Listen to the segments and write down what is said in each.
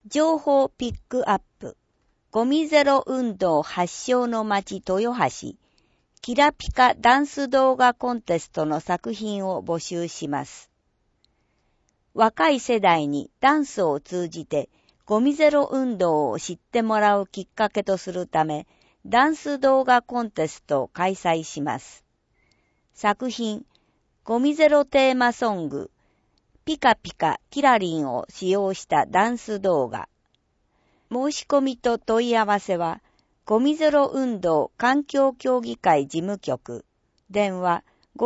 情報ピックアップ。ゴミゼロ運動発祥の町豊橋。キラピカダンス動画コンテストの作品を募集します。若い世代にダンスを通じてゴミゼロ運動を知ってもらうきっかけとするため、ダンス動画コンテストを開催します。作品、ゴミゼロテーマソング、ピカピカキラリンを使用したダンス動画。申し込みと問い合わせは、ゴミゼロ運動環境協議会事務局、電話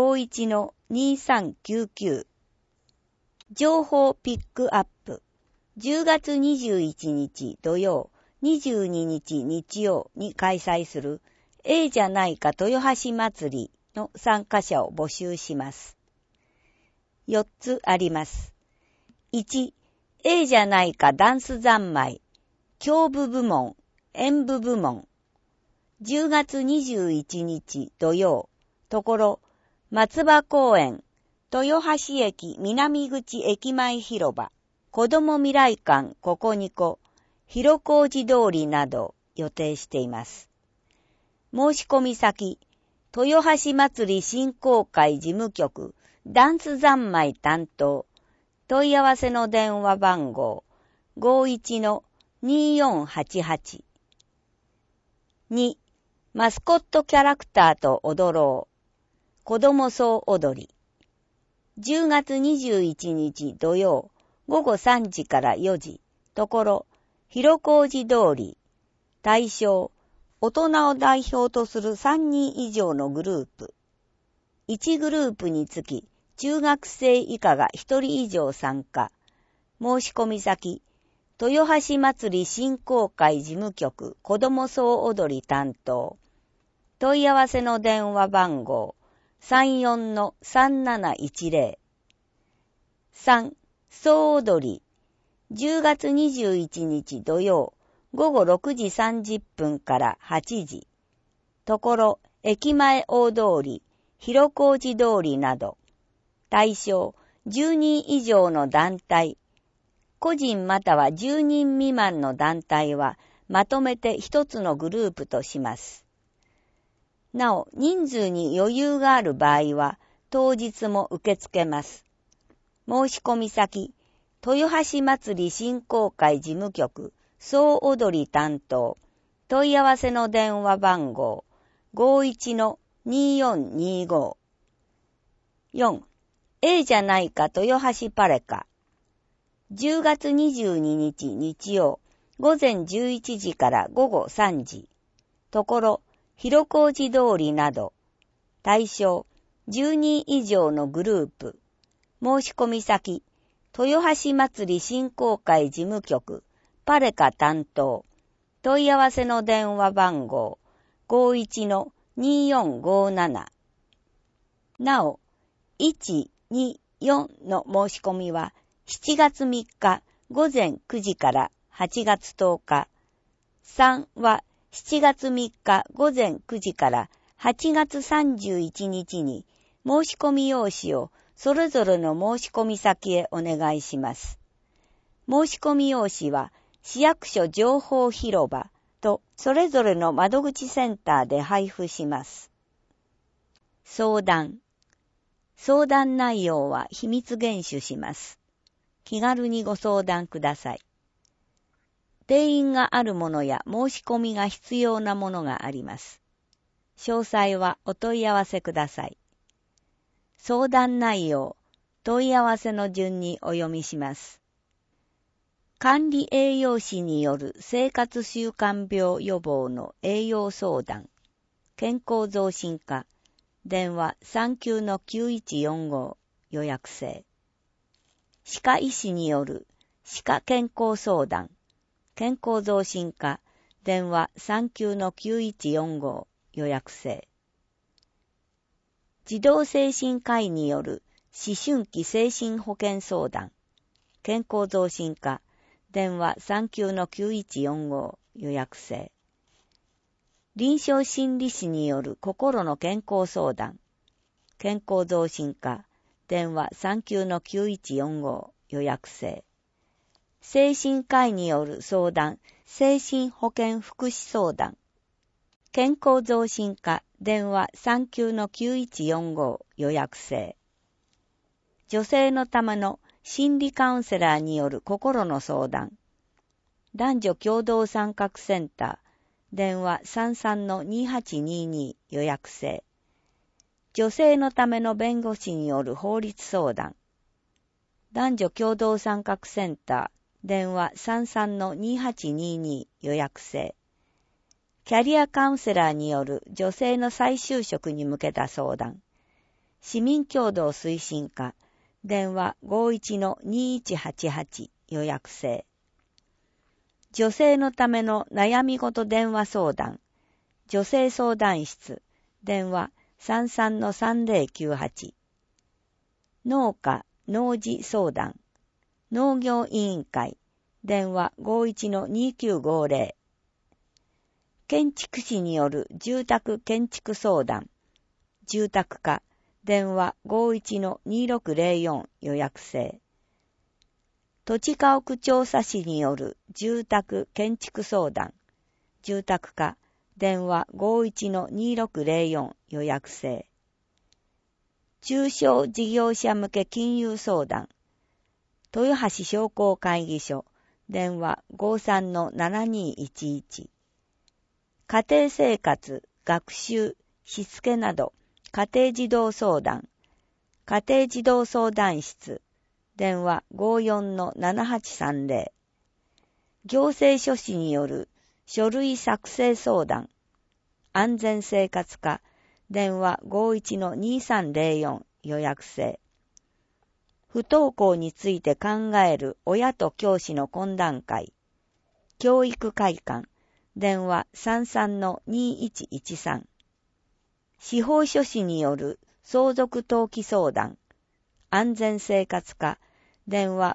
51-2399。情報ピックアップ。10月21日土曜、22日日曜に開催する、じゃないか豊橋祭りの参加者を募集します。4つあります。1、じゃないかダンス三昧、胸部部門、演舞部門。10月21日土曜、ところ、松葉公園、豊橋駅南口駅前広場、子ども未来館ここにこ、広小路通りなど予定しています。申し込み先、豊橋祭り振興会事務局、ダンス三昧担当、問い合わせの電話番号、51-2488。2、マスコットキャラクターと踊ろう。子供総踊り。10月21日土曜、午後3時から4時、ところ、広小路通り。対象、大人を代表とする3人以上のグループ。1グループにつき、中学生以下が1人以上参加。申し込み先、豊橋祭り振興会事務局子ども総踊り担当。問い合わせの電話番号 34-3710。3、総踊り。10月21日土曜、午後6時30分から8時。ところ、駅前大通り、広小路通りなど。対象、10人以上の団体。個人または10人未満の団体はまとめて一つのグループとします。なお、人数に余裕がある場合は当日も受け付けます。申し込み先、豊橋祭り振興会事務局総踊り担当。問い合わせの電話番号 51-2425。4、じゃないか豊橋パレカ。10月22日日曜、午前11時から午後3時。ところ、広小路通りなど。対象、10人以上のグループ。申し込み先、豊橋祭り振興会事務局、パレカ担当。問い合わせの電話番号、51-2457。なお、1、2、4の申し込みは、7月3日午前9時から8月10日。3は7月3日午前9時から8月31日に申し込み用紙をそれぞれの申し込み先へお願いします。申し込み用紙は市役所情報広場とそれぞれの窓口センターで配布します。相談内容は秘密厳守します。気軽にご相談ください。定員があるものや申し込みが必要なものがあります。詳細はお問い合わせください。相談内容、問い合わせの順にお読みします。管理栄養士による生活習慣病予防の栄養相談、健康増進課、電話 39-9145 予約制。歯科医師による歯科健康相談、健康増進課、電話 39-9145 予約制。児童精神科医による思春期精神保健相談、健康増進課、電話 39-9145 予約制。臨床心理士による心の健康相談、健康増進課、電話 39-9145 予約制。 精神科医による相談、精神保健福祉相談。健康増進課、電話 39-9145 予約制。女性のための心理カウンセラーによる心の相談。男女共同参画センター、電話 33-2822 予約制。女性のための弁護士による法律相談。男女共同参画センター、電話 33-2822 予約制。キャリアカウンセラーによる女性の再就職に向けた相談。市民共同推進課、電話 51-2188 予約制。女性のための悩み事電話相談。女性相談室、電話 33-3098。農家、農事相談。農業委員会、電話 51-2950。建築士による住宅建築相談。住宅課、電話 51-2604 予約制。土地家屋調査士による住宅建築相談。住宅課、電話 51-2604 予約制。中小事業者向け金融相談。豊橋商工会議所、電話 53-7211。家庭生活、学習、しつけなど、家庭児童相談。家庭児童相談室、電話 54-7830。行政書士による書類作成相談。安全生活課、電話 51-2304 予約制。不登校について考える親と教師の懇談会。教育会館、電話 33-2113。司法書士による相続登記相談。安全生活課、電話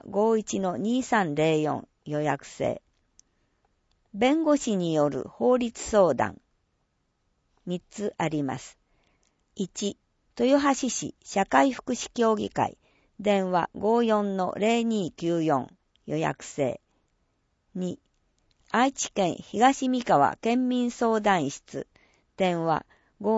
51-2304 予約制。弁護士による法律相談。3つあります。1、豊橋市社会福祉協議会、電話 54-0294 予約制。2、愛知県東三河県民相談室、電話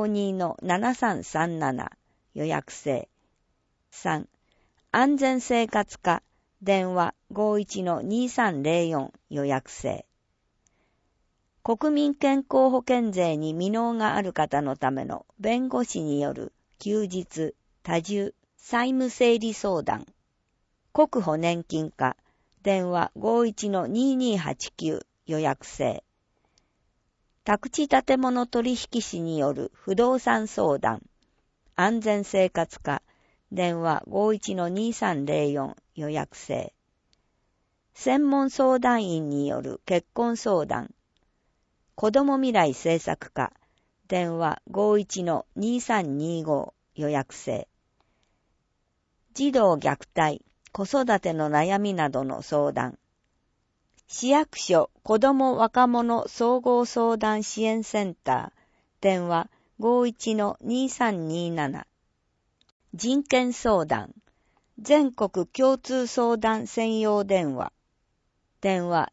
52-7337 予約制。3、安全生活課、電話 51-2304 予約制。国民健康保険税に未納がある方のための弁護士による休日、多重、債務整理相談。国保年金課、電話 51-2289 予約制。宅地建物取引士による不動産相談。安全生活課、電話 51-2304 予約制。専門相談員による結婚相談。子ども未来政策課、電話 51-2325 予約制。児童虐待、子育ての悩みなどの相談。市役所子ども若者総合相談支援センター、電話 51-2327。人権相談、全国共通相談専用電話。電話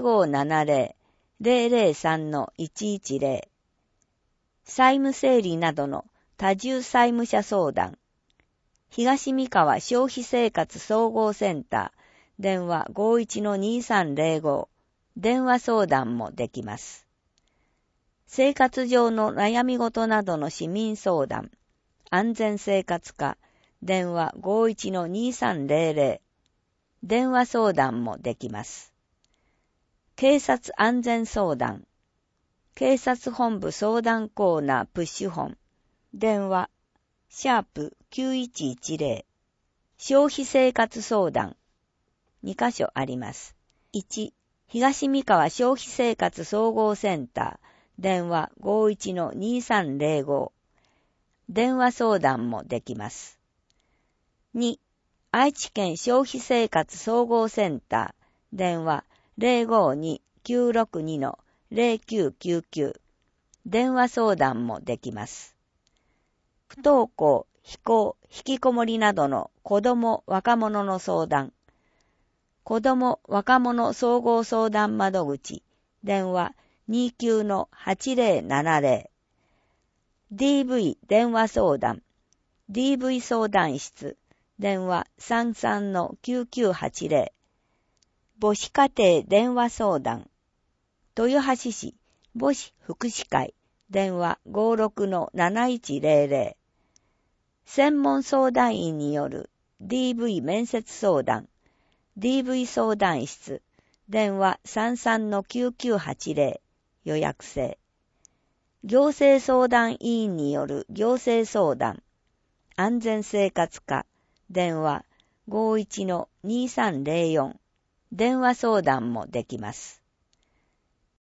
0570-003-110。債務整理などの多重債務者相談。東三河消費生活総合センター、電話 51-2305。電話相談もできます。生活上の悩み事などの市民相談。安全生活課、電話 51-2300。電話相談もできます。警察安全相談。警察本部相談コーナープッシュ本。電話、#9110。消費生活相談。2カ所あります。1、東三河消費生活総合センター。電話 51-2305。電話相談もできます。2、愛知県消費生活総合センター。電話 052-962-0999。電話相談もできます。不登校、非行、引きこもりなどの子ども、若者の相談。 子ども若者総合相談窓口、電話 29-8070。DV 電話相談、DV 相談室、電話 33-9980。母子家庭電話相談、豊橋市母子福祉会、電話 56-7100。専門相談員による DV 面接相談、DV 相談室、電話 33-9980。予約制。行政相談委員による行政相談、安全生活課、電話 51-2304。電話相談もできます。